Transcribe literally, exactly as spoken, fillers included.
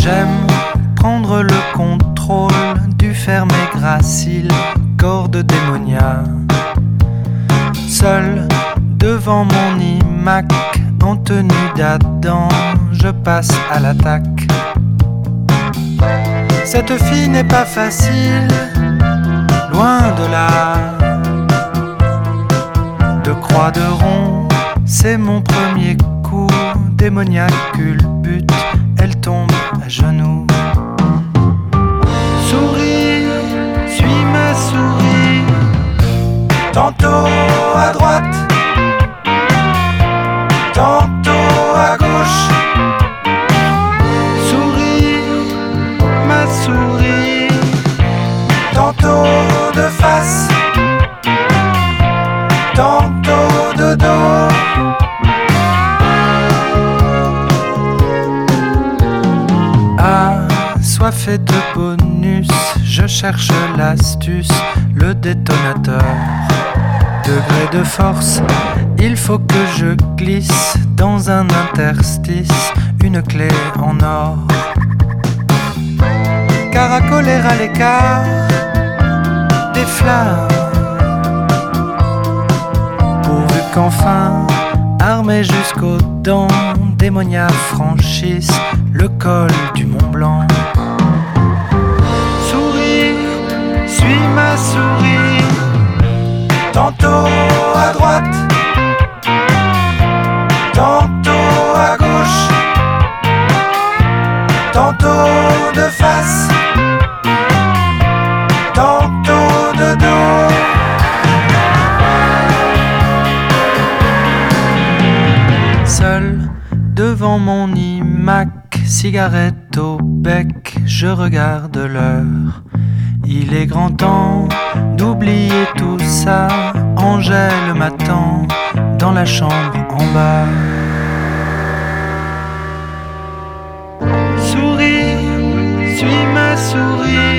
J'aime prendre le contrôle du fermé gracile, corde démonia. Seul devant mon iMac, en tenue d'Adam, je passe à l'attaque. Cette fille n'est pas facile, loin de là. De croix de rond, c'est mon premier coup. Démoniaque culbute, elle tombe à genoux. Souris, suis ma souris. Tantôt à droite, tantôt à gauche. Souris, ma souris. Tantôt de face, tantôt de dos. Assoiffé de bonus, je cherche l'astuce, le détonateur. Degré de force, il faut que je glisse dans un interstice, une clé en or. Caracoler à l'écart des flammes, pourvu qu'enfin, armé jusqu'aux dents, démonia franchisse le col du Mont Blanc. Souris, suis ma souris. Tantôt à droite, tantôt à gauche, tantôt de face, tantôt de dos. Seul devant mon iMac, cigarette au bec, je regarde l'heure. Il est grand temps d'oublier tout ça. Angèle m'attend dans la chambre en bas. Souris, suis ma souris.